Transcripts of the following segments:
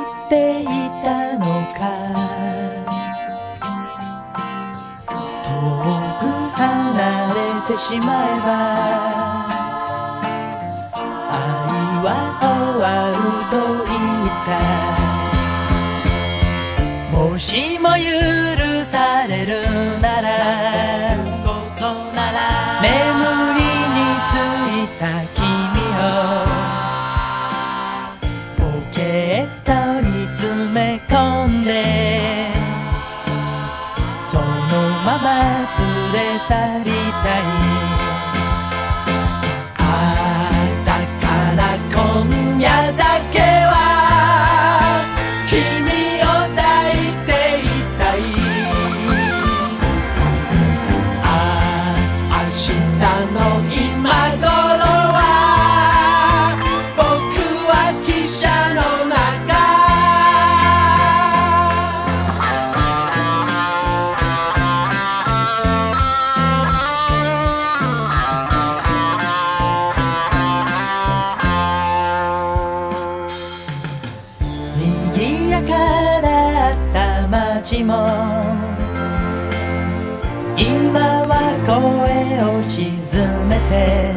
っていたのか。遠く離れてしまえば愛は終わると言った。もしも許されるなら眠りについた君をポケットに詰め込んでそのまま連れ去りたい。だから今夜だけは君を抱いていたい。明日の今頃は僕は汽車の中。賑やかだった街も今は声を沈めて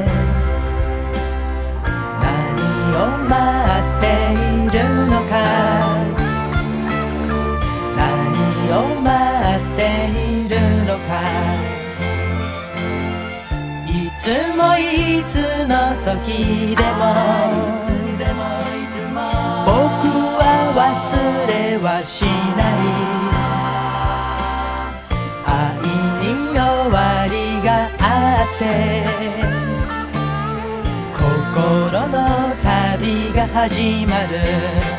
何を待っているのか。何を待っているのか。いつもいつの時でも僕は忘れはしない。愛に終わりがあって心の旅が始まる。